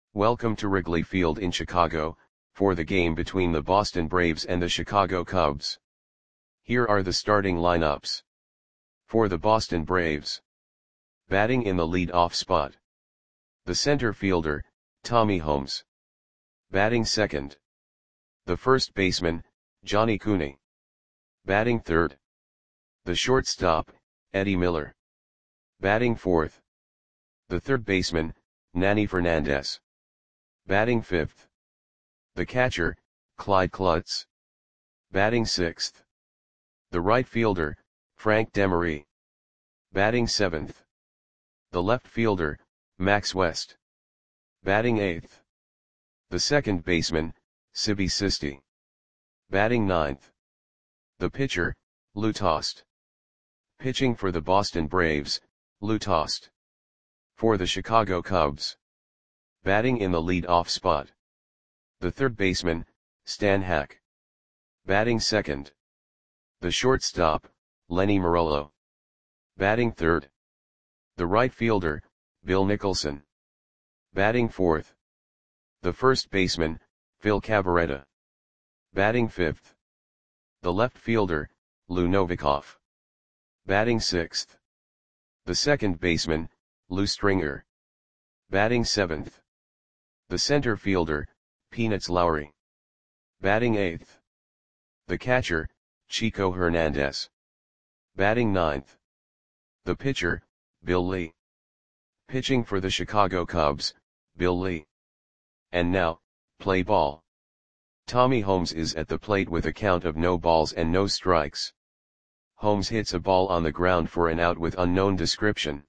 Welcome to Wrigley Field in Chicago, for the game between the Boston Braves and the Chicago Cubs. Here are the starting lineups. For the Boston Braves. Batting in the lead-off spot. The center fielder, Tommy Holmes. Batting second. The first baseman, Johnny Cooney. Batting third. The shortstop, Eddie Miller. Batting fourth. The third baseman, Nanny Fernandez. Batting fifth. The catcher, Clyde Klutz. Batting sixth. The right fielder, Frank Demery. Batting seventh. The left fielder, Max West. Batting eighth. The second baseman, Sibby Sisti. Batting ninth. The pitcher, Lou Tost. Pitching for the Boston Braves, Lou Tost. For the Chicago Cubs. Batting in the lead-off spot. The third baseman, Stan Hack. Batting second. The shortstop, Lenny Marolo. Batting third. The right fielder, Bill Nicholson. Batting fourth. The first baseman, Phil Cavarretta. Batting fifth. The left fielder, Lou Novikov. Batting sixth. The second baseman, Lou Stringer. Batting seventh. The center fielder, Peanuts Lowry. Batting eighth. The catcher, Chico Hernandez. Batting ninth. The pitcher, Bill Lee. Pitching for the Chicago Cubs, Bill Lee. And now, play ball. Tommy Holmes is at the plate with a count of no balls and no strikes. Holmes hits a ball on the ground for an out with unknown description.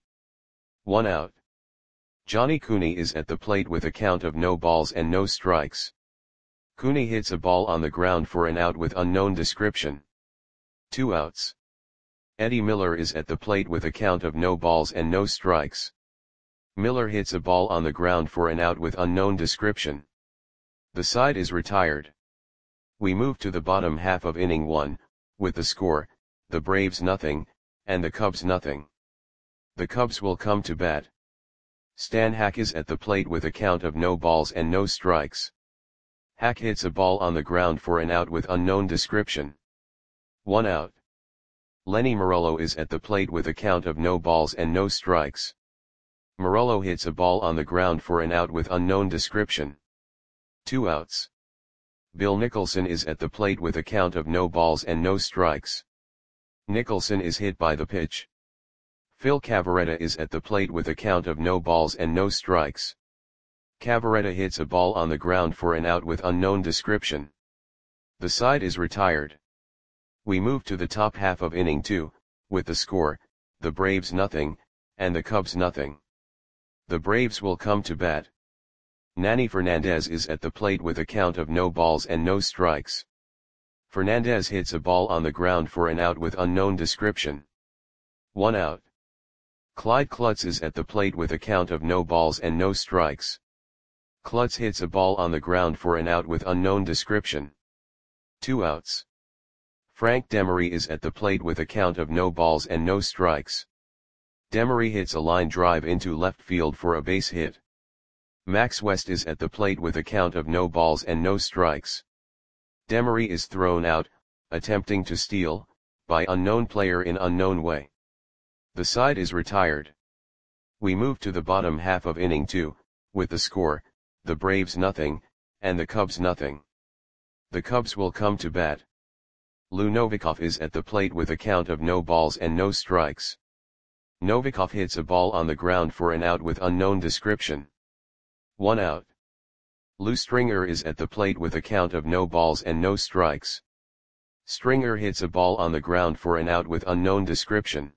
1 out. Johnny Cooney is at the plate with a count of no balls and no strikes. Cooney hits a ball on the ground for an out with unknown description. 2 outs. Eddie Miller is at the plate with a count of no balls and no strikes. Miller hits a ball on the ground for an out with unknown description. The side is retired. We move to the bottom half of inning 1, with the score, the Braves nothing, and the Cubs nothing. The Cubs will come to bat. Stan Hack is at the plate with a count of no balls and no strikes. Hack hits a ball on the ground for an out with unknown description. 1 out. Lenny Marolo is at the plate with a count of no balls and no strikes. Marolo hits a ball on the ground for an out with unknown description. 2 outs. Bill Nicholson is at the plate with a count of no balls and no strikes. Nicholson is hit by the pitch. Phil Cavarretta is at the plate with a count of no balls and no strikes. Cavarretta hits a ball on the ground for an out with unknown description. The side is retired. We move to the top half of inning 2, with the score, the Braves nothing, and the Cubs nothing. The Braves will come to bat. Nanny Fernandez is at the plate with a count of no balls and no strikes. Fernandez hits a ball on the ground for an out with unknown description. 1 out. Clyde Klutz is at the plate with a count of no balls and no strikes. Klutz hits a ball on the ground for an out with unknown description. 2 outs. Frank Demery is at the plate with a count of no balls and no strikes. Demery hits a line drive into left field for a base hit. Max West is at the plate with a count of no balls and no strikes. Demery is thrown out, attempting to steal, by unknown player in unknown way. The side is retired. We move to the bottom half of inning 2, with the score, the Braves nothing, and the Cubs nothing. The Cubs will come to bat. Lou Novikov is at the plate with a count of no balls and no strikes. Novikov hits a ball on the ground for an out with unknown description. 1 out. Lou Stringer is at the plate with a count of no balls and no strikes. Stringer hits a ball on the ground for an out with unknown description.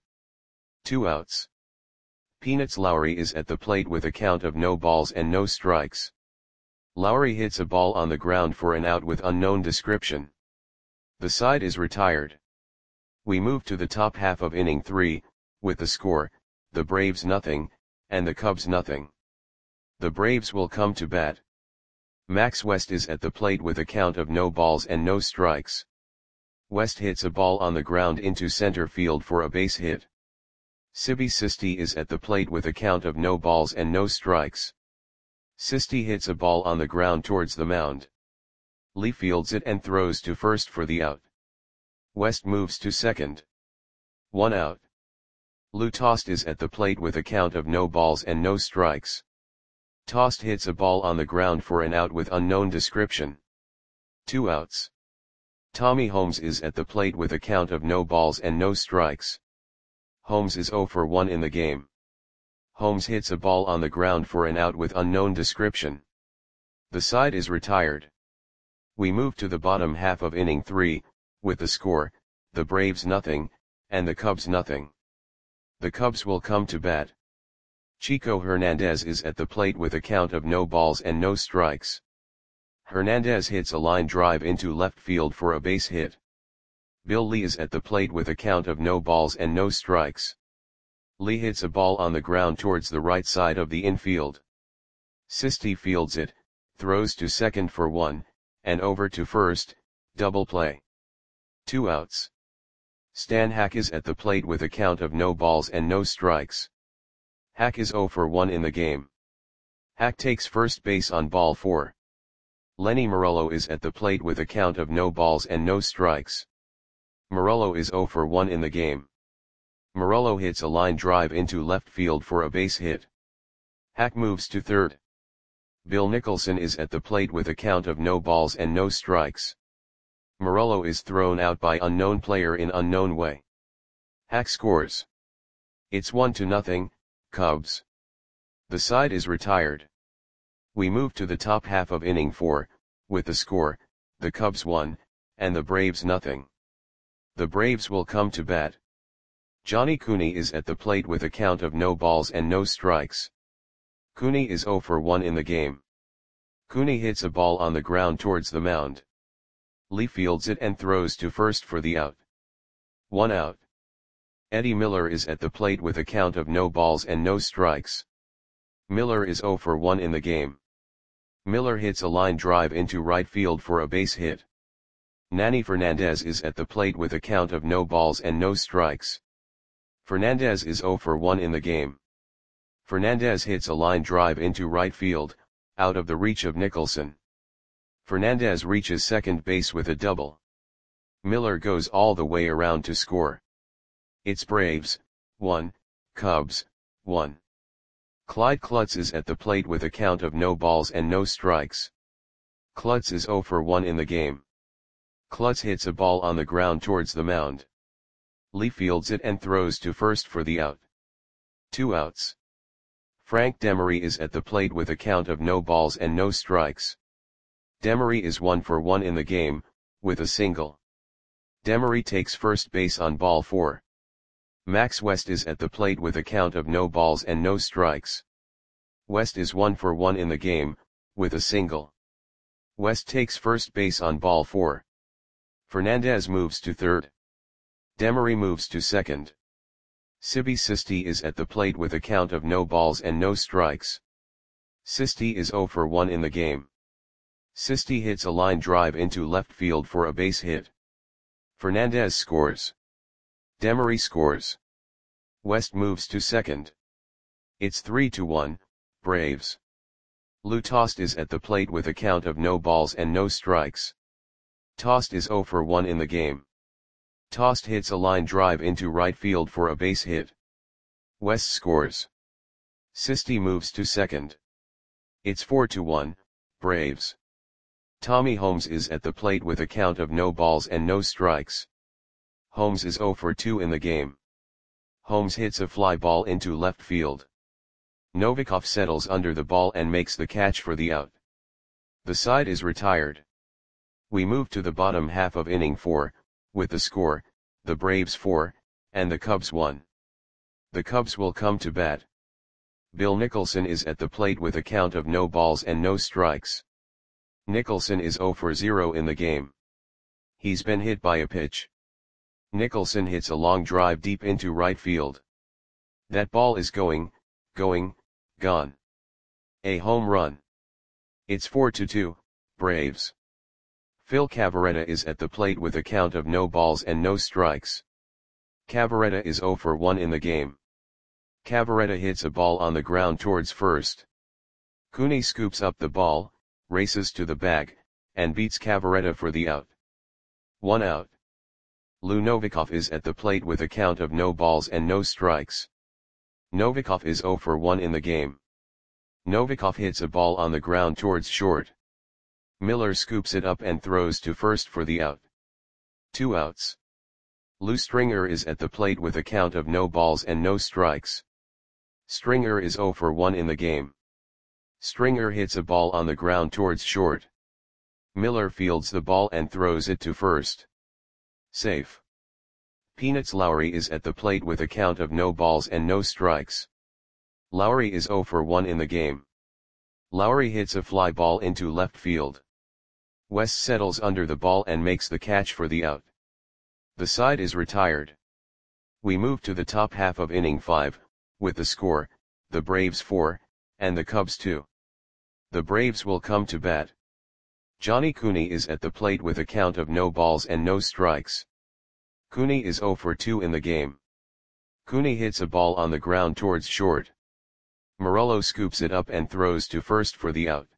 2 outs. Peanuts Lowry is at the plate with a count of no balls and no strikes. Lowry hits a ball on the ground for an out with unknown description. The side is retired. We move to the top half of inning 3, with the score, the Braves nothing, and the Cubs nothing. The Braves will come to bat. Max West is at the plate with a count of no balls and no strikes. West hits a ball on the ground into center field for a base hit. Sibby Sisti is at the plate with a count of no balls and no strikes. Sisti hits a ball on the ground towards the mound. Lee fields it and throws to first for the out. West moves to second. 1 out. Lou Tost is at the plate with a count of no balls and no strikes. Tost hits a ball on the ground for an out with unknown description. 2 outs. Tommy Holmes is at the plate with a count of no balls and no strikes. Holmes is 0 for 1 in the game. Holmes hits a ball on the ground for an out with unknown description. The side is retired. We move to the bottom half of inning 3, with the score, the Braves nothing, and the Cubs nothing. The Cubs will come to bat. Chico Hernandez is at the plate with a count of no balls and no strikes. Hernandez hits a line drive into left field for a base hit. Bill Lee is at the plate with a count of no balls and no strikes. Lee hits a ball on the ground towards the right side of the infield. Sisti fields it, throws to second for 1, and over to first, double play. 2 outs. Stan Hack is at the plate with a count of no balls and no strikes. Hack is 0 for 1 in the game. Hack takes first base on ball 4. Lenny Morello is at the plate with a count of no balls and no strikes. Morello is 0 for 1 in the game. Morello hits a line drive into left field for a base hit. Hack moves to third. Bill Nicholson is at the plate with a count of no balls and no strikes. Morello is thrown out by unknown player in unknown way. Hack scores. It's 1-0, Cubs. The side is retired. We move to the top half of inning 4, with the score, the Cubs 1, and the Braves nothing. The Braves will come to bat. Johnny Cooney is at the plate with a count of no balls and no strikes. Cooney is 0 for 1 in the game. Cooney hits a ball on the ground towards the mound. Lee fields it and throws to first for the out. 1 out. Eddie Miller is at the plate with a count of no balls and no strikes. Miller is 0 for 1 in the game. Miller hits a line drive into right field for a base hit. Nanny Fernandez is at the plate with a count of no balls and no strikes. Fernandez is 0 for 1 in the game. Fernandez hits a line drive into right field, out of the reach of Nicholson. Fernandez reaches second base with a double. Miller goes all the way around to score. It's Braves, 1, Cubs, 1. Clyde Klutz is at the plate with a count of no balls and no strikes. Klutz is 0 for 1 in the game. Klutz hits a ball on the ground towards the mound. Lee fields it and throws to first for the out. 2 outs. Frank Demery is at the plate with a count of no balls and no strikes. Demery is 1 for 1 in the game, with a single. Demery takes first base on ball 4. Max West is at the plate with a count of no balls and no strikes. West is 1 for 1 in the game, with a single. West takes first base on ball 4. Fernandez moves to third. Demery moves to second. Sibi Sisti is at the plate with a count of no balls and no strikes. Sisti is 0 for 1 in the game. Sisti hits a line drive into left field for a base hit. Fernandez scores. Demery scores. West moves to second. It's 3-1, Braves. Lou Tost is at the plate with a count of no balls and no strikes. Tost is 0 for 1 in the game. Tost hits a line drive into right field for a base hit. West scores. Sisti moves to second. It's 4-1, Braves. Tommy Holmes is at the plate with a count of no balls and no strikes. Holmes is 0 for 2 in the game. Holmes hits a fly ball into left field. Novikov settles under the ball and makes the catch for the out. The side is retired. We move to the bottom half of inning 4, with the score, the Braves 4, and the Cubs 1. The Cubs will come to bat. Bill Nicholson is at the plate with a count of no balls and no strikes. Nicholson is 0 for 0 in the game. He's been hit by a pitch. Nicholson hits a long drive deep into right field. That ball is gone. A home run. It's 4-2, Braves. Phil Cavarretta is at the plate with a count of no balls and no strikes. Cavarretta is 0 for 1 in the game. Cavarretta hits a ball on the ground towards first. Cooney scoops up the ball, races to the bag, and beats Cavaretta for the out. 1 out. Lou Novikov is at the plate with a count of no balls and no strikes. Novikov is 0 for 1 in the game. Novikov hits a ball on the ground towards short. Miller scoops it up and throws to first for the out. 2 outs. Lou Stringer is at the plate with a count of no balls and no strikes. Stringer is 0 for 1 in the game. Stringer hits a ball on the ground towards short. Miller fields the ball and throws it to first. Safe. Peanuts Lowry is at the plate with a count of no balls and no strikes. Lowry is 0 for 1 in the game. Lowry hits a fly ball into left field. West settles under the ball and makes the catch for the out. The side is retired. We move to the top half of inning 5, with the score, the Braves 4, and the Cubs 2. The Braves will come to bat. Johnny Cooney is at the plate with a count of no balls and no strikes. Cooney is 0 for 2 in the game. Cooney hits a ball on the ground towards short. Morello scoops it up and throws to first for the out.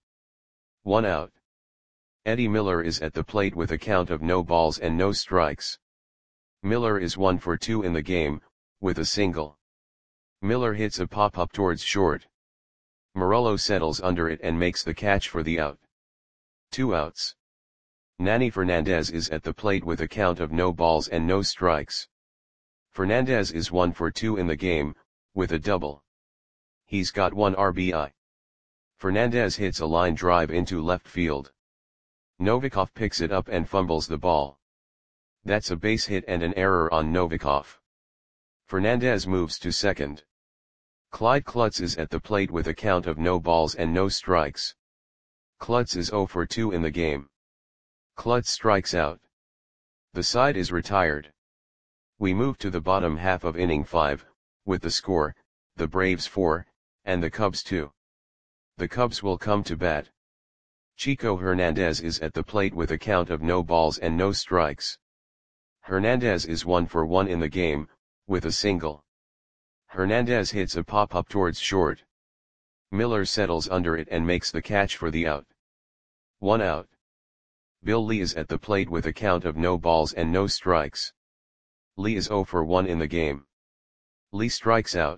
1 out. Eddie Miller is at the plate with a count of no balls and no strikes. Miller is 1 for 2 in the game, with a single. Miller hits a pop-up towards short. Morello settles under it and makes the catch for the out. 2 outs. Nanny Fernandez is at the plate with a count of no balls and no strikes. Fernandez is 1 for 2 in the game, with a double. He's got 1 RBI. Fernandez hits a line drive into left field. Novikov picks it up and fumbles the ball. That's a base hit and an error on Novikov. Fernandez moves to second. Clyde Klutz is at the plate with a count of no balls and no strikes. Klutz is 0 for 2 in the game. Klutz strikes out. The side is retired. We move to the bottom half of inning 5, with the score, the Braves 4, and the Cubs 2. The Cubs will come to bat. Chico Hernandez is at the plate with a count of no balls and no strikes. Hernandez is 1 for 1 in the game, with a single. Hernandez hits a pop-up towards short. Miller settles under it and makes the catch for the out. 1 out. Bill Lee is at the plate with a count of no balls and no strikes. Lee is 0 for 1 in the game. Lee strikes out.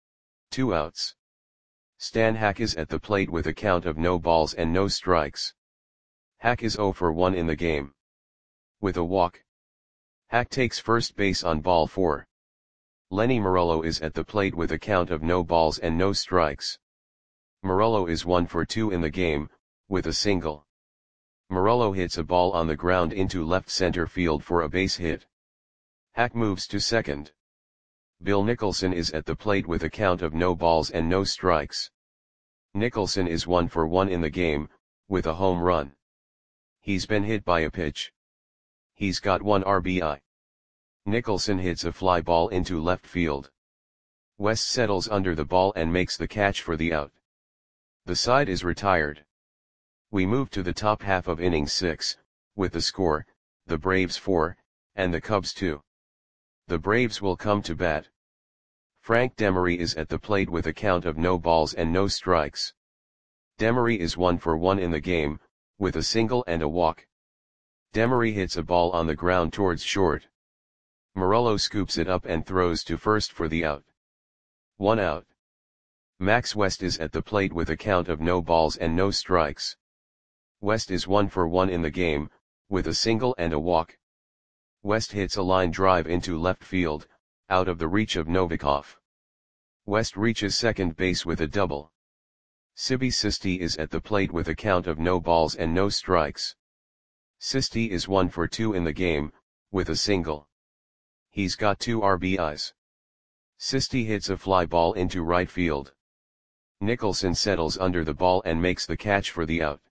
2 outs. Stan Hack is at the plate with a count of no balls and no strikes. Hack is 0 for 1 in the game. With a walk. Hack takes first base on ball 4. Lenny Morello is at the plate with a count of no balls and no strikes. Morello is 1 for 2 in the game, with a single. Morello hits a ball on the ground into left center field for a base hit. Hack moves to second. Bill Nicholson is at the plate with a count of no balls and no strikes. Nicholson is 1 for 1 in the game, with a home run. He's been hit by a pitch. He's got 1 RBI. Nicholson hits a fly ball into left field. West settles under the ball and makes the catch for the out. The side is retired. We move to the top half of inning 6, with the score, the Braves 4, and the Cubs 2. The Braves will come to bat. Frank Demery is at the plate with a count of no balls and no strikes. Demery is 1 for 1 in the game, with a single and a walk. Demery hits a ball on the ground towards short. Morello scoops it up and throws to first for the out. 1 out. Max West is at the plate with a count of no balls and no strikes. West is 1 for 1 in the game, with a single and a walk. West hits a line drive into left field, out of the reach of Novikov. West reaches second base with a double. Sibi Sisti is at the plate with a count of no balls and no strikes. Sisti is 1 for 2 in the game, with a single. He's got 2 RBIs. Sisti hits a fly ball into right field. Nicholson settles under the ball and makes the catch for the out.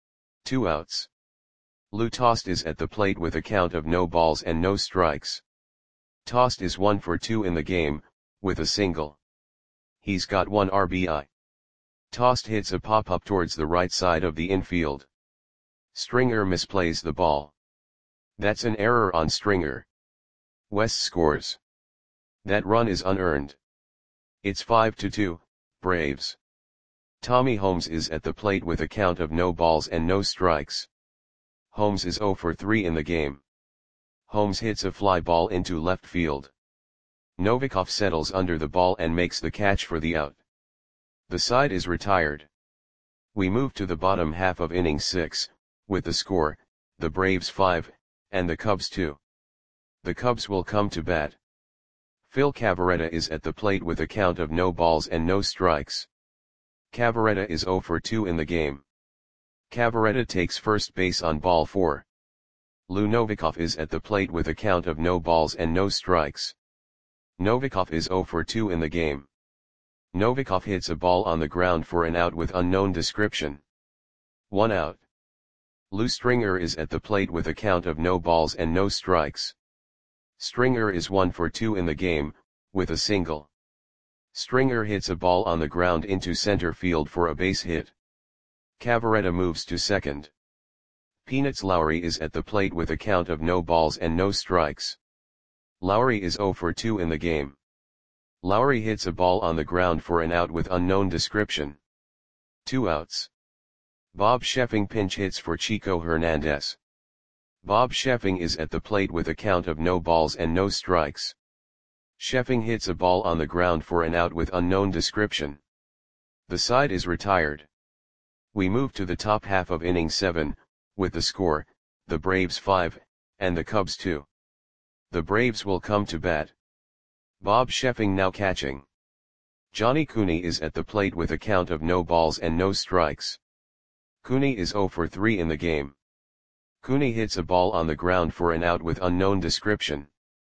2 outs. Lou Tost is at the plate with a count of no balls and no strikes. Tost is 1 for 2 in the game, with a single. He's got 1 RBI. Tost hits a pop-up towards the right side of the infield. Stringer misplays the ball. That's an error on Stringer. West scores. That run is unearned. It's 5-2, Braves. Tommy Holmes is at the plate with a count of no balls and no strikes. Holmes is 0 for 3 in the game. Holmes hits a fly ball into left field. Novikov settles under the ball and makes the catch for the out. The side is retired. We move to the bottom half of inning 6, with the score, the Braves 5, and the Cubs 2. The Cubs will come to bat. Phil Cavarretta is at the plate with a count of no balls and no strikes. Cavarretta is 0 for 2 in the game. Cavarretta takes first base on ball 4. Lou Novikov is at the plate with a count of no balls and no strikes. Novikov is 0 for 2 in the game. Novikov hits a ball on the ground for an out with unknown description. 1 out. Lou Stringer is at the plate with a count of no balls and no strikes. Stringer is 1 for 2 in the game, with a single. Stringer hits a ball on the ground into center field for a base hit. Cavarretta moves to second. Peanuts Lowry is at the plate with a count of no balls and no strikes. Lowry is 0 for 2 in the game. Lowry hits a ball on the ground for an out with unknown description. 2 outs. Bob Sheffing pinch hits for Chico Hernandez. Bob Sheffing is at the plate with a count of no balls and no strikes. Sheffing hits a ball on the ground for an out with unknown description. The side is retired. We move to the top half of inning 7, with the score, the Braves 5, and the Cubs 2. The Braves will come to bat. Bob Sheffing now catching. Johnny Cooney is at the plate with a count of no balls and no strikes. Cooney is 0 for 3 in the game. Cooney hits a ball on the ground for an out with unknown description.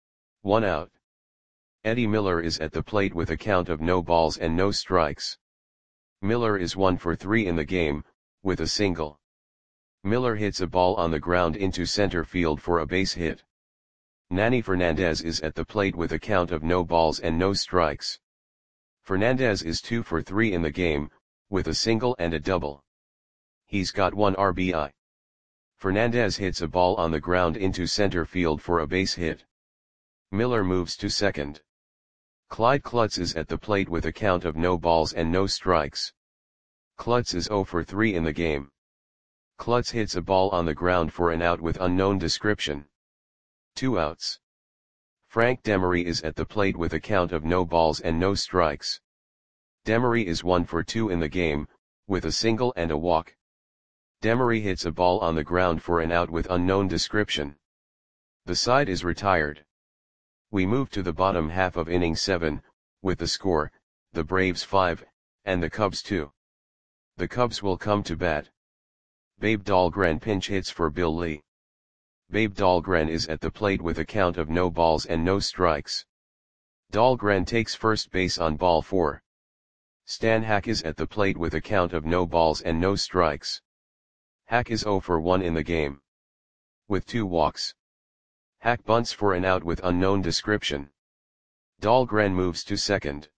1 out. Eddie Miller is at the plate with a count of no balls and no strikes. Miller is 1 for 3 in the game, with a single. Miller hits a ball on the ground into center field for a base hit. Nanny Fernandez is at the plate with a count of no balls and no strikes. Fernandez is 2 for 3 in the game, with a single and a double. He's got 1 RBI. Fernandez hits a ball on the ground into center field for a base hit. Miller moves to second. Clyde Klutz is at the plate with a count of no balls and no strikes. Klutz is 0 for 3 in the game. Klutz hits a ball on the ground for an out with unknown description. 2 outs. Frank Demery is at the plate with a count of no balls and no strikes. Demery is 1 for 2 in the game, with a single and a walk. Demery hits a ball on the ground for an out with unknown description. The side is retired. We move to the bottom half of inning 7, with the score, the Braves 5, and the Cubs 2. The Cubs will come to bat. Babe Dahlgren pinch hits for Bill Lee. Babe Dahlgren is at the plate with a count of no balls and no strikes. Dahlgren takes first base on ball 4. Stan Hack is at the plate with a count of no balls and no strikes. Hack is 0 for 1 in the game. With 2 walks. Hack bunts for an out with unknown description. Dahlgren moves to second.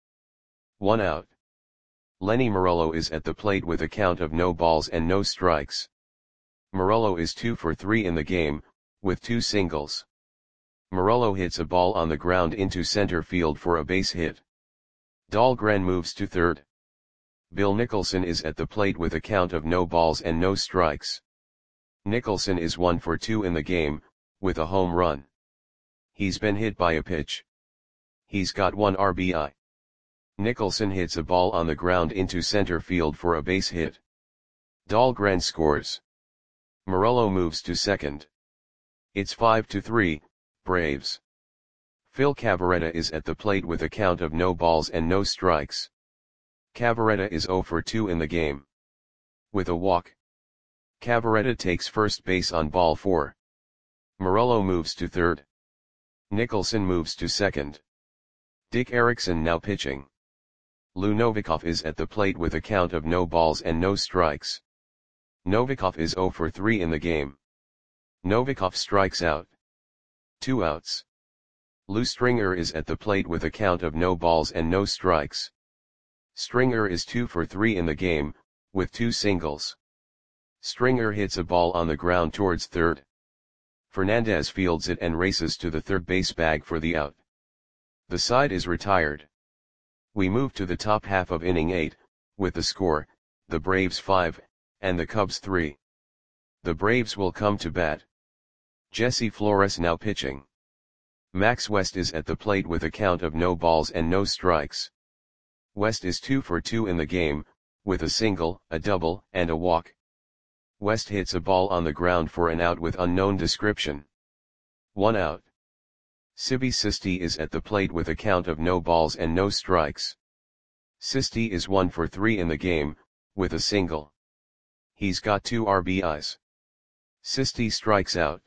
1 out. Lenny Morello is at the plate with a count of no balls and no strikes. Morello is 2 for 3 in the game, with 2 singles. Morello hits a ball on the ground into center field for a base hit. Dahlgren moves to third. Bill Nicholson is at the plate with a count of no balls and no strikes. Nicholson is 1 for 2 in the game, with a home run. He's been hit by a pitch. He's got 1 RBI. Nicholson hits a ball on the ground into center field for a base hit. Dahlgren scores. Morello moves to second. It's 5-3, Braves. Phil Cavarretta is at the plate with a count of no balls and no strikes. Cavarretta is 0 for 2 in the game. With a walk. Cavarretta takes first base on ball 4. Morello moves to third. Nicholson moves to second. Dick Erickson now pitching. Lou Novikov is at the plate with a count of no balls and no strikes. Novikov is 0 for 3 in the game. Novikov strikes out. 2 outs. Lou Stringer is at the plate with a count of no balls and no strikes. Stringer is 2 for 3 in the game, with 2 singles. Stringer hits a ball on the ground towards third. Fernandez fields it and races to the third base bag for the out. The side is retired. We move to the top half of inning 8, with the score, the Braves 5, and the Cubs 3. The Braves will come to bat. Jesse Flores now pitching. Max West is at the plate with a count of no balls and no strikes. West is 2 for 2 in the game, with a single, a double, and a walk. West hits a ball on the ground for an out with unknown description. 1 out. Sibi Sisti is at the plate with a count of no balls and no strikes. Sisti is 1 for 3 in the game, with a single. He's got 2 RBIs. Sisti strikes out.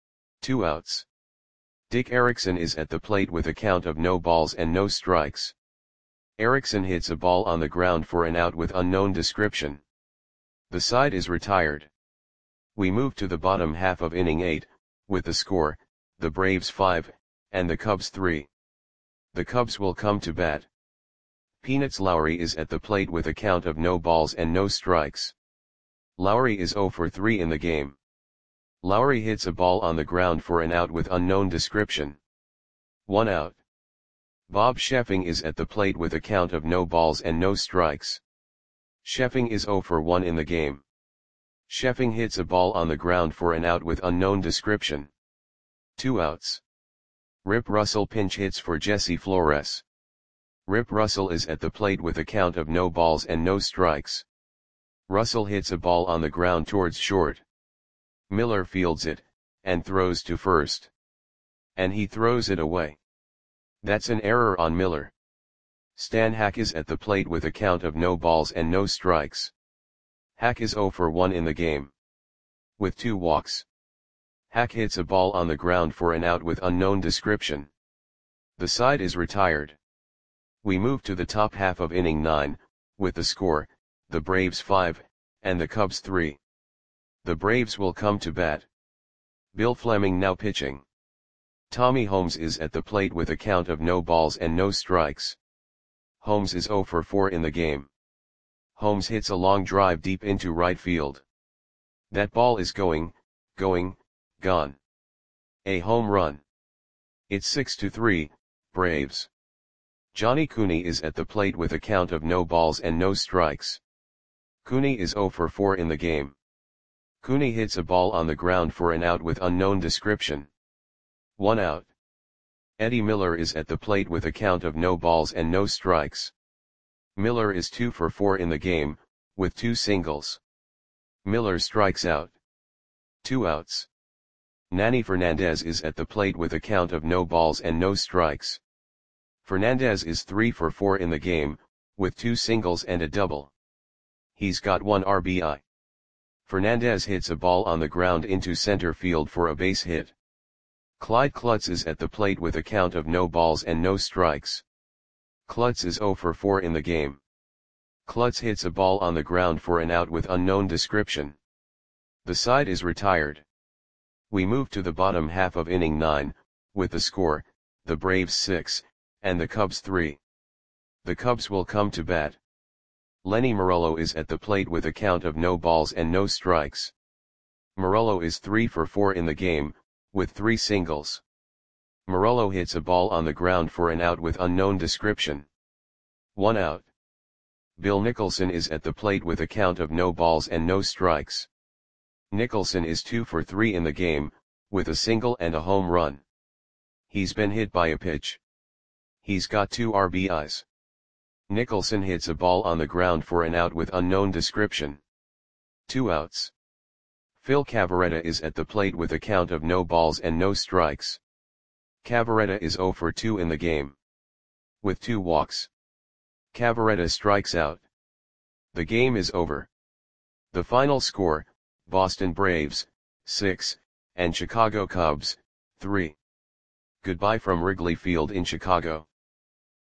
2 outs. Dick Erickson is at the plate with a count of no balls and no strikes. Erickson hits a ball on the ground for an out with unknown description. The side is retired. We move to the bottom half of inning 8, with the score, the Braves 5, and the Cubs 3. The Cubs will come to bat. Peanuts Lowry is at the plate with a count of no balls and no strikes. Lowry is 0 for 3 in the game. Lowry hits a ball on the ground for an out with unknown description. 1 out. Bob Sheffing is at the plate with a count of no balls and no strikes. Sheffing is 0 for 1 in the game. Sheffing hits a ball on the ground for an out with unknown description. 2 outs. Rip Russell pinch hits for Jesse Flores. Rip Russell is at the plate with a count of no balls and no strikes. Russell hits a ball on the ground towards short. Miller fields it, and throws to first. And he throws it away. That's an error on Miller. Stan Hack is at the plate with a count of no balls and no strikes. Hack is 0 for 1 in the game. With 2 walks. Hack hits a ball on the ground for an out with unknown description. The side is retired. We move to the top half of inning 9, with the score, the Braves 5, and the Cubs 3. The Braves will come to bat. Bill Fleming now pitching. Tommy Holmes is at the plate with a count of no balls and no strikes. Holmes is 0 for 4 in the game. Holmes hits a long drive deep into right field. That ball is gone. A home run. It's 6-3, Braves. Johnny Cooney is at the plate with a count of no balls and no strikes. Cooney is 0 for 4 in the game. Cooney hits a ball on the ground for an out with unknown description. 1 out. Eddie Miller is at the plate with a count of no balls and no strikes. Miller is 2 for 4 in the game, with 2 singles. Miller strikes out. 2 outs. Nanny Fernandez is at the plate with a count of no balls and no strikes. Fernandez is 3 for 4 in the game, with 2 singles and a double. He's got 1 RBI. Fernandez hits a ball on the ground into center field for a base hit. Clyde Klutz is at the plate with a count of no balls and no strikes. Klutz is 0 for 4 in the game. Klutz hits a ball on the ground for an out with unknown description. The side is retired. We move to the bottom half of inning 9, with the score, the Braves 6, and the Cubs 3. The Cubs will come to bat. Lenny Morello is at the plate with a count of no balls and no strikes. Morello is 3 for 4 in the game, with 3 singles. Morello hits a ball on the ground for an out with unknown description. 1 out. Bill Nicholson is at the plate with a count of no balls and no strikes. Nicholson is 2 for 3 in the game, with a single and a home run. He's been hit by a pitch. He's got 2 RBIs. Nicholson hits a ball on the ground for an out with unknown description. 2 outs. Phil Cavarretta is at the plate with a count of no balls and no strikes. Cavarretta is 0 for 2 in the game. With 2 walks. Cavarretta strikes out. The game is over. The final score, Boston Braves, 6, and Chicago Cubs, 3. Goodbye from Wrigley Field in Chicago.